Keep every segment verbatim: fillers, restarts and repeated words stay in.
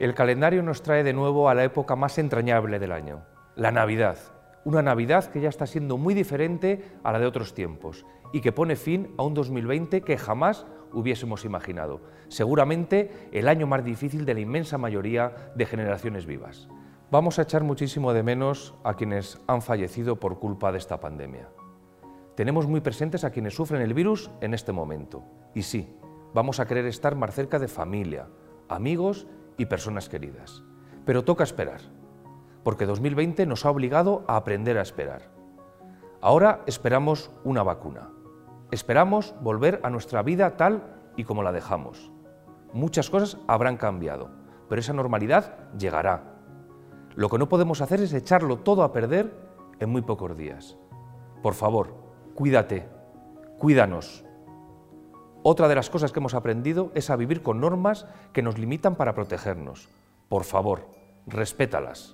El calendario nos trae de nuevo a la época más entrañable del año, la Navidad. Una Navidad que ya está siendo muy diferente a la de otros tiempos y que pone fin a un dos mil veinte que jamás hubiésemos imaginado. Seguramente el año más difícil de la inmensa mayoría de generaciones vivas. Vamos a echar muchísimo de menos a quienes han fallecido por culpa de esta pandemia. Tenemos muy presentes a quienes sufren el virus en este momento. Y sí, vamos a querer estar más cerca de familia, amigos y personas queridas. Pero toca esperar, porque dos mil veinte nos ha obligado a aprender a esperar. Ahora esperamos una vacuna. Esperamos volver a nuestra vida tal y como la dejamos. Muchas cosas habrán cambiado, pero esa normalidad llegará. Lo que no podemos hacer es echarlo todo a perder en muy pocos días. Por favor, cuídate, cuídanos. Otra de las cosas que hemos aprendido es a vivir con normas que nos limitan para protegernos. Por favor, respétalas.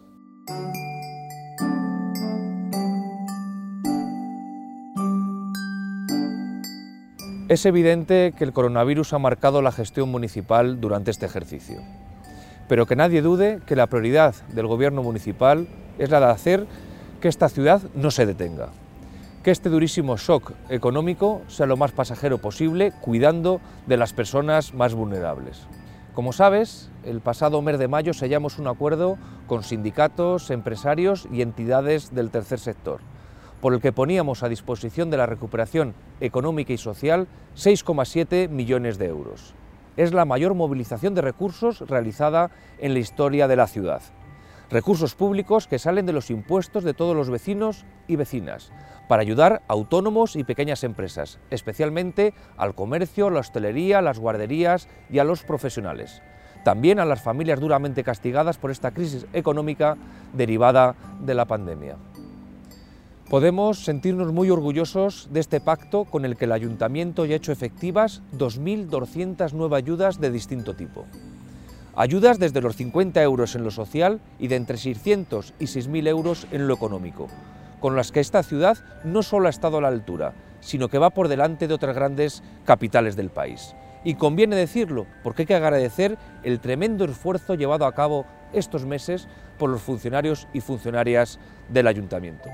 Es evidente que el coronavirus ha marcado la gestión municipal durante este ejercicio, pero que nadie dude que la prioridad del gobierno municipal es la de hacer que esta ciudad no se detenga, que este durísimo shock económico sea lo más pasajero posible, cuidando de las personas más vulnerables. Como sabes, el pasado mes de mayo sellamos un acuerdo con sindicatos, empresarios y entidades del tercer sector, por el que poníamos a disposición de la recuperación económica y social seis coma siete millones de euros. Es la mayor movilización de recursos realizada en la historia de la ciudad. Recursos públicos que salen de los impuestos de todos los vecinos y vecinas, para ayudar a autónomos y pequeñas empresas, especialmente al comercio, la hostelería, las guarderías y a los profesionales. También a las familias duramente castigadas por esta crisis económica derivada de la pandemia. Podemos sentirnos muy orgullosos de este pacto con el que el Ayuntamiento ya ha hecho efectivas dos mil doscientas nuevas ayudas de distinto tipo. Ayudas desde los cincuenta euros en lo social y de entre seiscientos y seis mil euros en lo económico, con las que esta ciudad no solo ha estado a la altura, sino que va por delante de otras grandes capitales del país. Y conviene decirlo, porque hay que agradecer el tremendo esfuerzo llevado a cabo estos meses por los funcionarios y funcionarias del Ayuntamiento.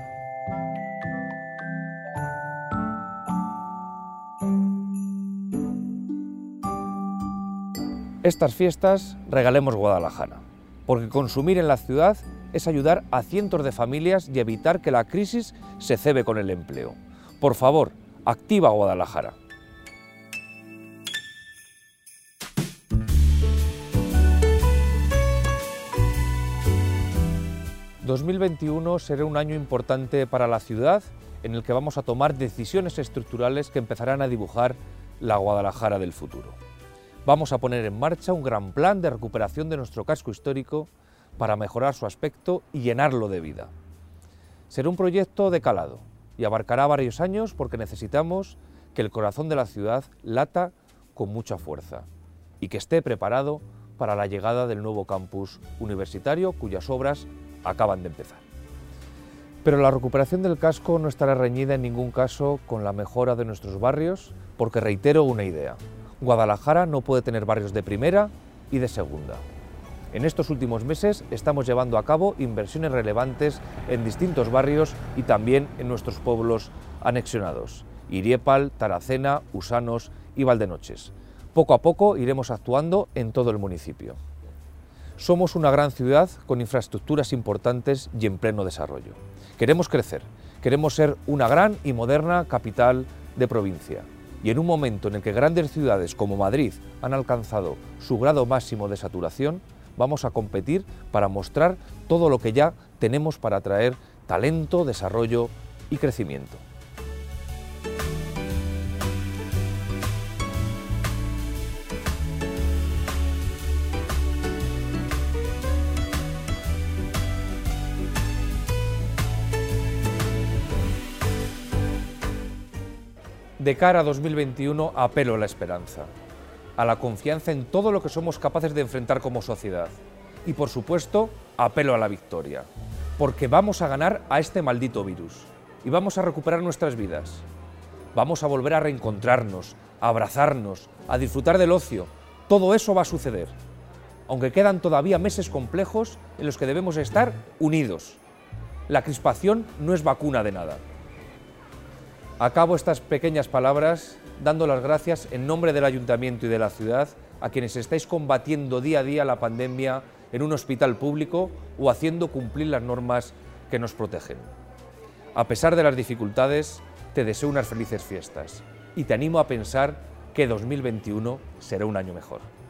Estas fiestas regalemos Guadalajara, porque consumir en la ciudad es ayudar a cientos de familias y evitar que la crisis se cebe con el empleo. Por favor, activa Guadalajara. dos mil veintiuno será un año importante para la ciudad en el que vamos a tomar decisiones estructurales que empezarán a dibujar la Guadalajara del futuro. Vamos a poner en marcha un gran plan de recuperación de nuestro casco histórico para mejorar su aspecto y llenarlo de vida. Será un proyecto de calado y abarcará varios años porque necesitamos que el corazón de la ciudad lata con mucha fuerza y que esté preparado para la llegada del nuevo campus universitario cuyas obras acaban de empezar. Pero la recuperación del casco no estará reñida en ningún caso con la mejora de nuestros barrios, porque reitero una idea: Guadalajara no puede tener barrios de primera y de segunda. En estos últimos meses estamos llevando a cabo inversiones relevantes en distintos barrios y también en nuestros pueblos anexionados: Iriepal, Taracena, Usanos y Valdenoches. Poco a poco iremos actuando en todo el municipio. Somos una gran ciudad con infraestructuras importantes y en pleno desarrollo. Queremos crecer, queremos ser una gran y moderna capital de provincia. Y en un momento en el que grandes ciudades como Madrid han alcanzado su grado máximo de saturación, vamos a competir para mostrar todo lo que ya tenemos para atraer talento, desarrollo y crecimiento. De cara a dos mil veintiuno apelo a la esperanza, a la confianza en todo lo que somos capaces de enfrentar como sociedad y, por supuesto, apelo a la victoria, porque vamos a ganar a este maldito virus y vamos a recuperar nuestras vidas. Vamos a volver a reencontrarnos, a abrazarnos, a disfrutar del ocio. Todo eso va a suceder. aunque quedan todavía meses complejos en los que debemos estar unidos. La crispación no es vacuna de nada. Acabo estas pequeñas palabras dando las gracias en nombre del Ayuntamiento y de la ciudad a quienes estáis combatiendo día a día la pandemia en un hospital público o haciendo cumplir las normas que nos protegen. A pesar de las dificultades, te deseo unas felices fiestas y te animo a pensar que dos mil veintiuno será un año mejor.